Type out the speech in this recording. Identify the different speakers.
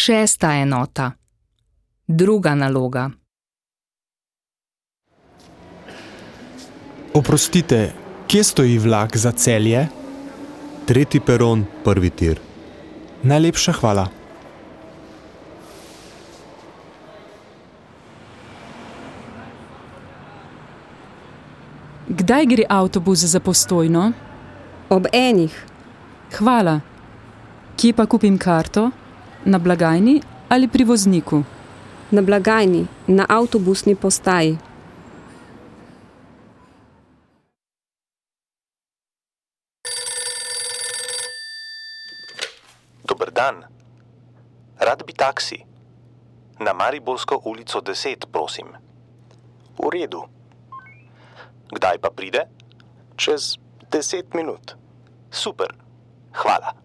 Speaker 1: 6. enota. Druga naloga.
Speaker 2: Oprostite, kje stoji vlak za Celje?
Speaker 3: 3. peron, 1. tir.
Speaker 2: Najlepša hvala.
Speaker 4: Kdaj gre avtobus za Postojno?
Speaker 5: Ob 1.
Speaker 4: Hvala. Kje pa kupim karto? Na blagajni ali pri vozniku?
Speaker 5: Na blagajni, na avtobusni postaji.
Speaker 6: Dober dan. Rad bi taksi. Na Mariborsko ulico 10, prosim. V redu. Kdaj pa pride? Čez 10 minut. Super. Hvala.